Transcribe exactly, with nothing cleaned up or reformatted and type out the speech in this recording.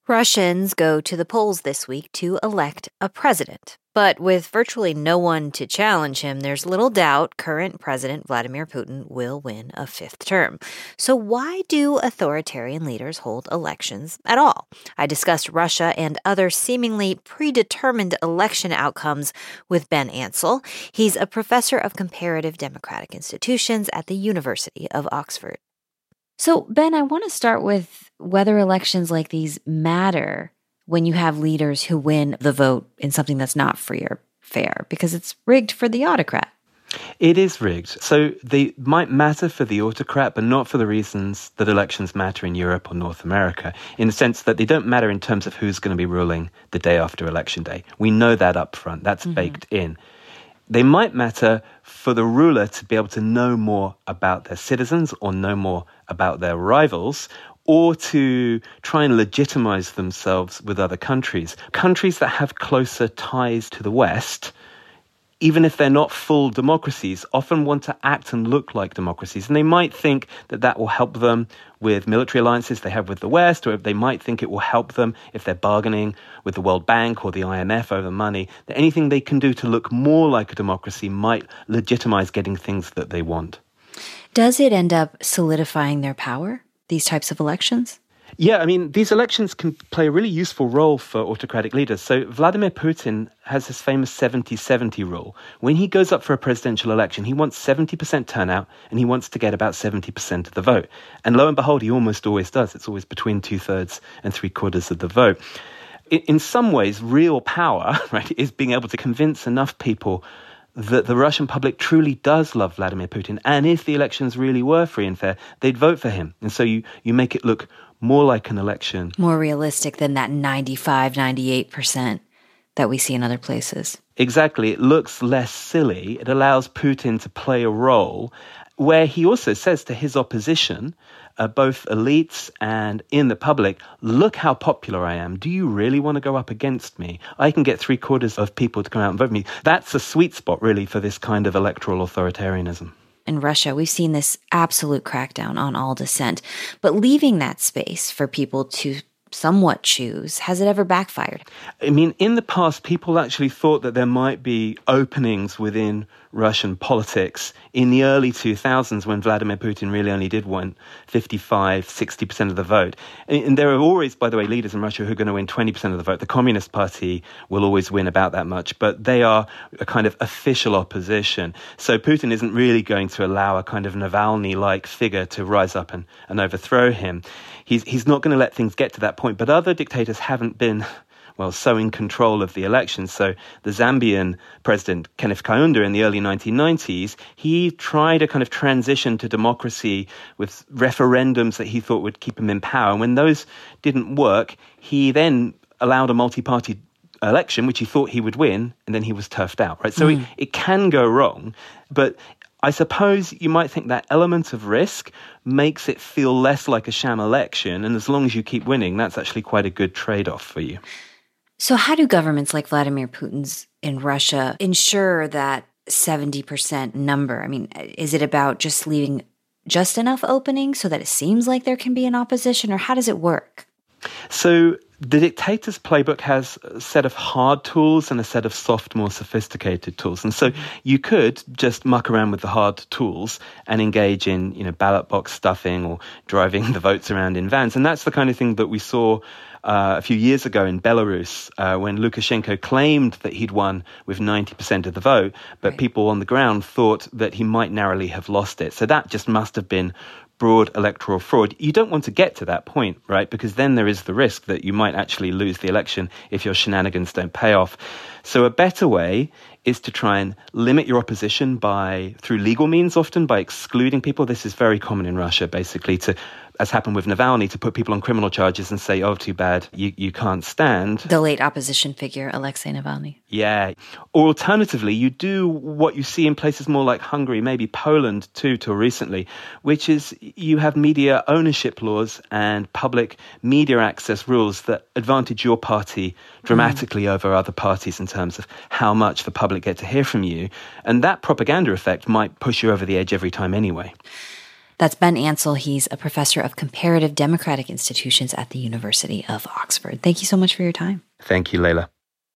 Russians go to the polls this week to elect a president. But with virtually no one to challenge him, there's little doubt current President Vladimir Putin will win a fifth term. So why do authoritarian leaders hold elections at all? I discussed Russia and other seemingly predetermined election outcomes with Ben Ansell. He's a professor of comparative democratic institutions at the University of Oxford. So, Ben, I want to start with whether elections like these matter when you have leaders who win the vote in something that's not free or fair, because it's rigged for the autocrat. It is rigged. So they might matter for the autocrat, but not for the reasons that elections matter in Europe or North America, in the sense that they don't matter in terms of who's going to be ruling the day after election day. We know that up front. That's mm-hmm. baked in. They might matter for the ruler to be able to know more about their citizens or know more about their rivals, or to try and legitimize themselves with other countries. Countries that have closer ties to the West, even if they're not full democracies, often want to act and look like democracies. And they might think that that will help them with military alliances they have with the West, or they might think it will help them if they're bargaining with the World Bank or the I M F over money, that anything they can do to look more like a democracy might legitimize getting things that they want. Does it end up solidifying their power, these types of elections? Yeah, I mean, these elections can play a really useful role for autocratic leaders. So Vladimir Putin has his famous seventy seventy rule. When he goes up for a presidential election, he wants seventy percent turnout, and he wants to get about seventy percent of the vote. And lo and behold, he almost always does. It's always between two-thirds and three-quarters of the vote. In some ways, real power, right, is being able to convince enough people that the Russian public truly does love Vladimir Putin. And if the elections really were free and fair, they'd vote for him. And so you, you make it look more like an election. More realistic than that ninety-five, ninety-eight percent that we see in other places. Exactly. It looks less silly. It allows Putin to play a role where he also says to his opposition, uh, both elites and in the public, look how popular I am. Do you really want to go up against me? I can get three quarters of people to come out and vote for me. That's a sweet spot, really, for this kind of electoral authoritarianism. In Russia, we've seen this absolute crackdown on all dissent. But leaving that space for people to somewhat choose, has it ever backfired? I mean, in the past, people actually thought that there might be openings within Russian politics in the early two thousands when Vladimir Putin really only did win fifty-five, sixty percent of the vote. And there are always, by the way, leaders in Russia who are going to win twenty percent of the vote. The Communist Party will always win about that much, but they are a kind of official opposition. So Putin isn't really going to allow a kind of Navalny-like figure to rise up and, and overthrow him. He's, he's not going to let things get to that point, but other dictators haven't been, well, so in control of the elections. So the Zambian president, Kenneth Kaunda, in the early nineteen nineties, he tried a kind of transition to democracy with referendums that he thought would keep him in power. And when those didn't work, he then allowed a multi-party election, which he thought he would win, and then he was turfed out, right? So mm. it, it can go wrong, but I suppose you might think that element of risk makes it feel less like a sham election, and as long as you keep winning, that's actually quite a good trade-off for you. So how do governments like Vladimir Putin's in Russia ensure that seventy percent number? I mean, is it about just leaving just enough openings so that it seems like there can be an opposition, or how does it work? So the dictator's playbook has a set of hard tools and a set of soft, more sophisticated tools. And so you could just muck around with the hard tools and engage in, you know, ballot box stuffing or driving the votes around in vans. And that's the kind of thing that we saw uh, a few years ago in Belarus uh, when Lukashenko claimed that he'd won with ninety percent of the vote, but right. people on the ground thought that he might narrowly have lost it. So that just must have been broad electoral fraud. You don't want to get to that point, right? Because then there is the risk that you might actually lose the election if your shenanigans don't pay off. So a better way is to try and limit your opposition by, through legal means often, by excluding people. This is very common in Russia, basically, to, as happened with Navalny, to put people on criminal charges and say, oh, too bad, you, you can't stand. The late opposition figure, Alexei Navalny. Yeah. Or alternatively, you do what you see in places more like Hungary, maybe Poland too, till recently, which is you have media ownership laws and public media access rules that advantage your party dramatically mm. over other parties in terms of how much the public get to hear from you. And that propaganda effect might push you over the edge every time anyway. That's Ben Ansell. He's a professor of comparative democratic institutions at the University of Oxford. Thank you so much for your time. Thank you, Layla.